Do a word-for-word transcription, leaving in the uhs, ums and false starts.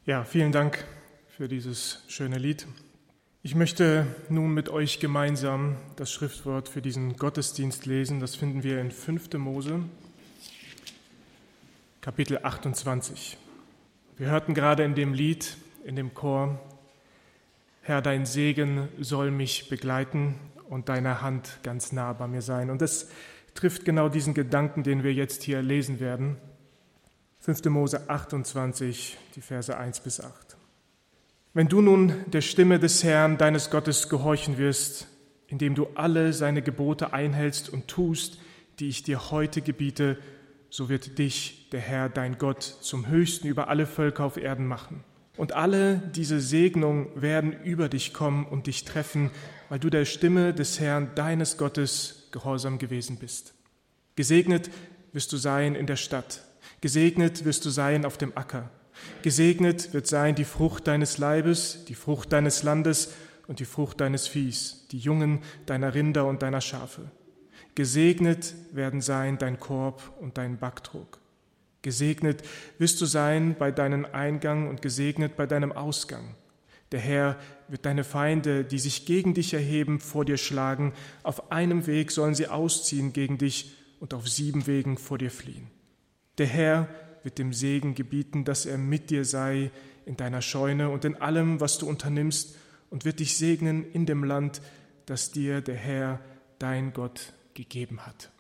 Ja, vielen Dank für dieses schöne Lied. Ich möchte nun mit euch gemeinsam das Schriftwort für diesen Gottesdienst lesen. Das finden wir in fünfter Mose, Kapitel achtundzwanzig. Wir hörten gerade in dem Lied, in dem Chor, Herr, dein Segen soll mich begleiten und deine Hand ganz nah bei mir sein. Und das trifft genau diesen Gedanken, den wir jetzt hier lesen werden. fünfter Mose achtundzwanzig, die Verse eins bis acht. Wenn du nun der Stimme des Herrn, deines Gottes, gehorchen wirst, indem du alle seine Gebote einhältst und tust, die ich dir heute gebiete, so wird dich der Herr, dein Gott, zum Höchsten über alle Völker auf Erden machen. Und alle diese Segnungen werden über dich kommen und dich treffen, weil du der Stimme des Herrn, deines Gottes, gehorsam gewesen bist. Gesegnet wirst du sein in der Stadt. Gesegnet wirst du sein auf dem Acker. Gesegnet wird sein die Frucht deines Leibes, die Frucht deines Landes und die Frucht deines Viehs, die Jungen deiner Rinder und deiner Schafe. Gesegnet werden sein dein Korb und dein Backtrog. Gesegnet wirst du sein bei deinem Eingang und gesegnet bei deinem Ausgang. Der Herr wird deine Feinde, die sich gegen dich erheben, vor dir schlagen. Auf einem Weg sollen sie ausziehen gegen dich und auf sieben Wegen vor dir fliehen. Der Herr wird dem Segen gebieten, dass er mit dir sei in deiner Scheune und in allem, was du unternimmst, und wird dich segnen in dem Land, das dir der Herr, dein Gott, gegeben hat.